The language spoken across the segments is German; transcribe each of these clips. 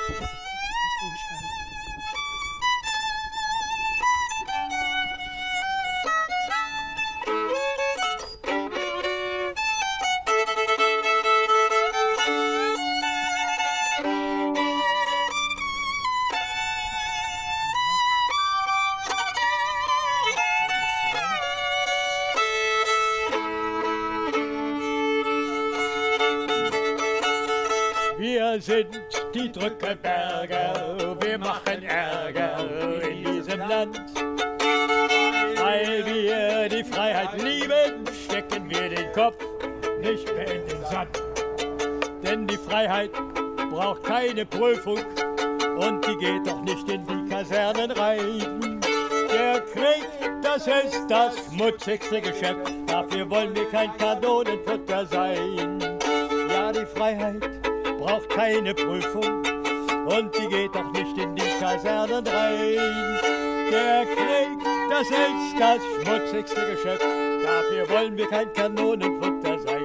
Wir sind die Drückeberger, wir machen Ärger in diesem Land. Weil wir die Freiheit lieben, stecken wir den Kopf nicht mehr in den Sand. Denn die Freiheit braucht keine Prüfung und die geht doch nicht in die Kasernen rein. Der Krieg, das ist das schmutzigste Geschäft, dafür wollen wir kein Kanonenfutter sein. Ja, die Freiheit braucht keine Prüfung und die geht doch nicht in die Kasernen rein. Der Krieg, das ist das schmutzigste Geschäft, dafür wollen wir kein Kanonenfutter sein.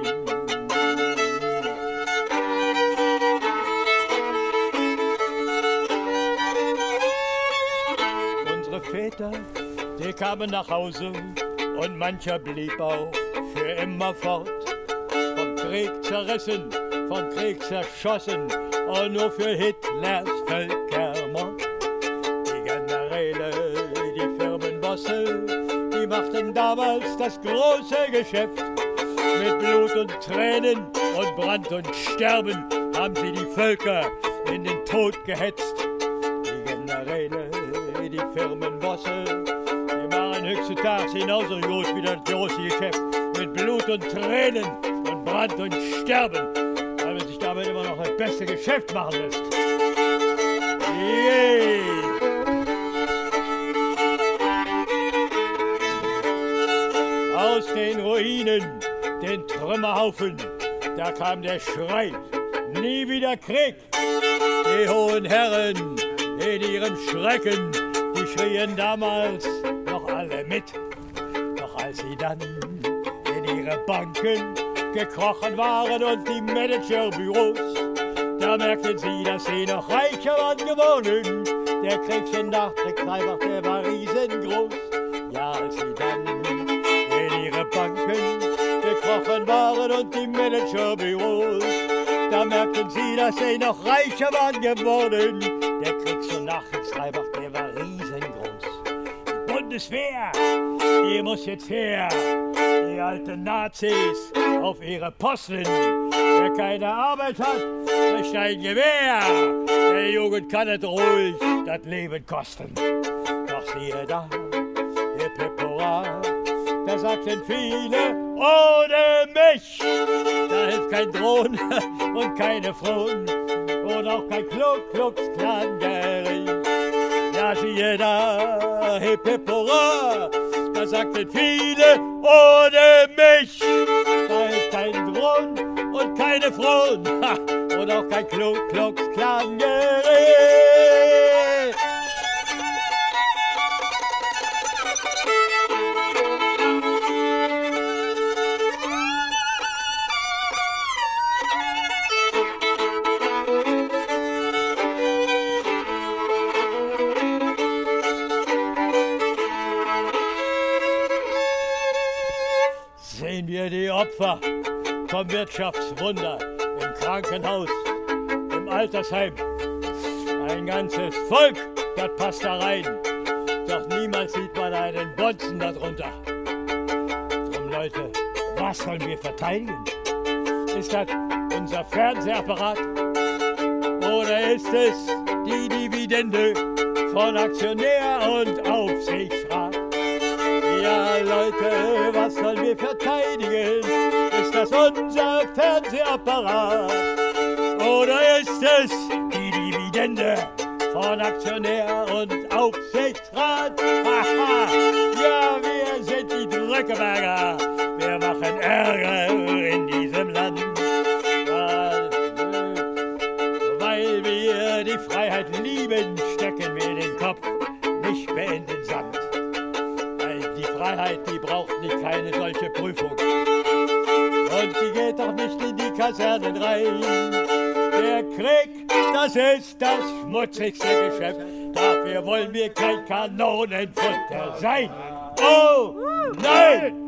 Unsere Väter, die kamen nach Hause und mancher blieb auch für immer fort. Vom Krieg zerrissen, vom Krieg zerschossen und nur für Hitlers Völkermord. Die Generäle, die Firmenbosse, die machten damals das große Geschäft. Mit Blut und Tränen und Brand und Sterben haben sie die Völker in den Tod gehetzt. Die Generäle, die Firmenbosse, die waren heutzutage genauso gut wie das große Geschäft. Mit Blut und Tränen und Brand und Sterben, weil man sich damit immer noch das beste Geschäft machen lässt. Yeah. Aus den Ruinen, den Trümmerhaufen, da kam der Schrei, nie wieder Krieg. Die hohen Herren in ihrem Schrecken, die schrien damals noch alle mit. Doch als sie dann in ihre Banken gekrochen waren und die Managerbüros, da merkten sie, dass sie noch reicher waren geworden. Der Kriegs- und Nachkriegstreibach, der war riesengroß. Ja, als sie dann in ihre Banken gekrochen waren und die Managerbüros, da merkten sie, dass sie noch reicher waren geworden. Der Kriegs- und Nachkriegstreibach, der war riesengroß. Die Bundeswehr, die muss jetzt her. Die alten Nazis auf ihre Posten. Wer keine Arbeit hat, kriegt ein Gewehr. Der Jugend kann es ruhig das Leben kosten. Doch siehe da, hip hip hurra, da sagten viele, ohne mich, da hilft kein Drohnen und keine Frohn und auch kein Ku-Klux-Klan-Gericht. Ja, siehe da, hip hip hurra, da sagten viele, ohne mich, da hilft kein Drohnen und keine Frohn und auch kein Ku-Klux-Klan-Gericht. Sehen wir die Opfer vom Wirtschaftswunder im Krankenhaus, im Altersheim. Ein ganzes Volk, das passt da rein. Doch niemals sieht man einen Bonzen darunter. Drum, Leute, was sollen wir verteidigen? Ist das unser Fernsehapparat? Oder ist es die Dividende von Aktionär und Aufsichtsrat? Ja, Leute, was sollen wir verteidigen? Ist das unser Fernsehapparat? Oder ist es die Dividende von Aktionär und Aufsichtsrat? Haha, ja, wir sind die Drückeberger. Wir machen Ärger in diesem Land. Weil wir die Freiheit lieben, stecken wir den Kopf nicht mehr in den Sand. Die Freiheit, die braucht nicht keine solche Prüfung. Und die geht doch nicht in die Kasernen rein. Der Krieg, Das ist das schmutzigste Geschäft. Dafür wollen wir kein Kanonenfutter sein. Oh, nein!